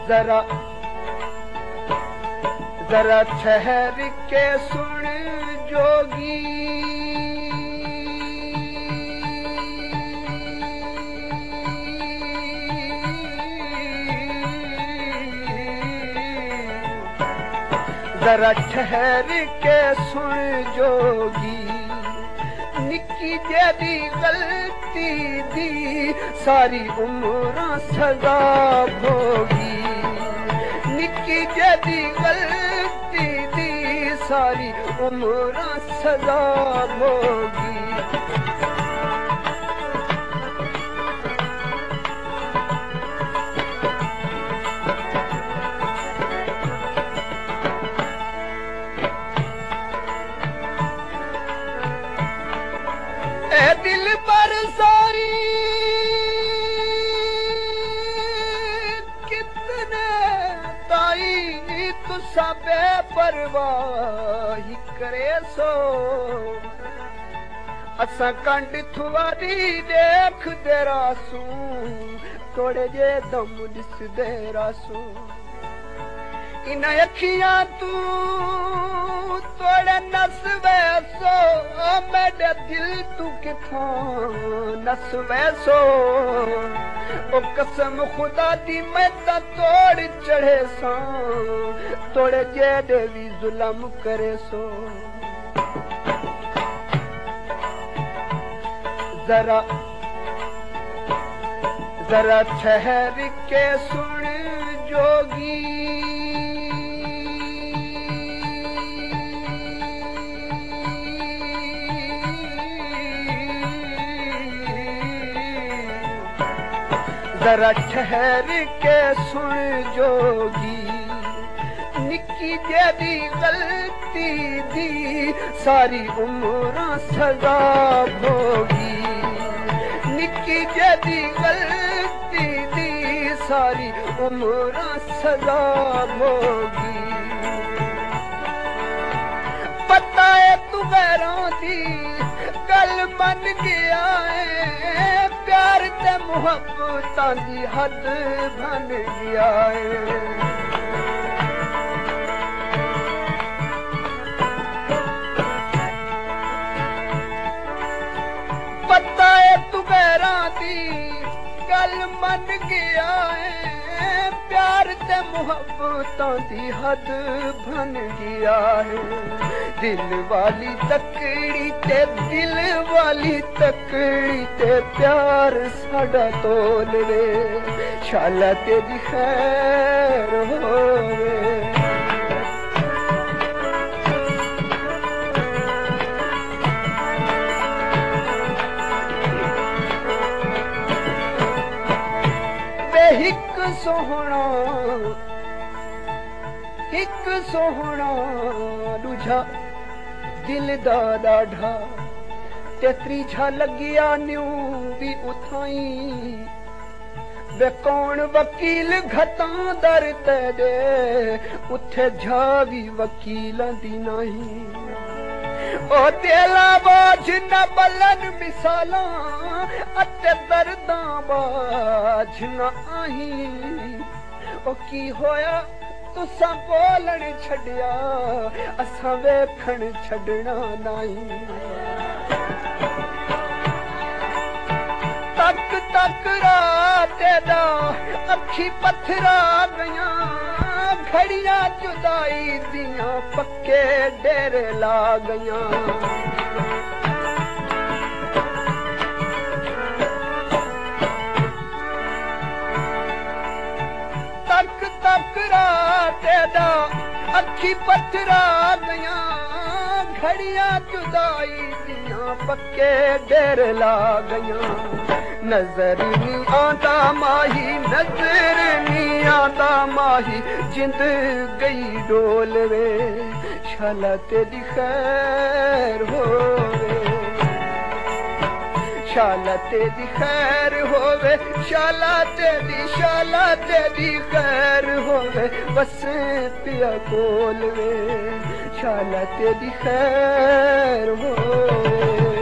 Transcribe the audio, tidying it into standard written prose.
जरा जरा ठहर के सुन जोगी, जरा ठहर के सुन जोगी, निक्की जेदी गलती दी सारी उम्र सजा भोगी, निक्की जेदी गलती दी सारी उम्र सजा भोगी। दिल पर सारी कितने ताई तुसा बेपरवाही करे सो, असा कंड थुआरी देख दे रासू, थोड़े जे दम दिस दे रासू, इन अखियां तू थोड़े नस वैसो, मेरे दिल तू किथों नस वैसो, ओ कसम खुदा दी मैं ता तोड़ चढ़े सा, तोड़े जेड़े भी जुल्म करे सो। जरा जरा ठहर के सुन जोगी, जरा ठहर के सुन जोगी, निक्की जेदी गलती दी सारी उम्र सजा भोगी, निक्की जेदी गलती दी सारी उम्र सजा भोगी। पता है तू गैरों दी गल मन गया है, प्यार ते मुहब्बतां दी हद बन गया है। पता है तू गैरां दी गल मन गया है, प्यार ते मुहब्बतां दी हद बन गया है। दिल वाली तकड़ी ते दिल वाली तकड़ी ते प्यार साडा तोल वे, शाला तेरी खैर होवे। हिक सोहना दूजा दिल दा डाढ़ा, ते त्रीजा लगिया न्यू भी उठाई, वे कौन वकील घटां दर ते दे, उथे जा भी वकीलां दी नहीं। ओ तेला बाज न बलन मिसालां, अते दर्दां बाज न आही। ओ की होया तुसां बोलण छड्या, असां वेखण छड्डना नहीं। तक तक रात दा अखी पत्थरा गया, घड़ियां जुदाई दियां पक्के डेरे ला गया। तक तक रात दा अखी पत्थरा गया, घड़ियां जुदाई दियां पक्के डेरे ला गया। नजर नी आंदा माही, नजर नी आंदा माही, जिंद गई डोल वे, शाला तेरी खैर होवे, शाला तेरी खैर होवे, शाला तेरी खैर होवे, बस पिया कोल वे, शाला तेरी खैर होवे।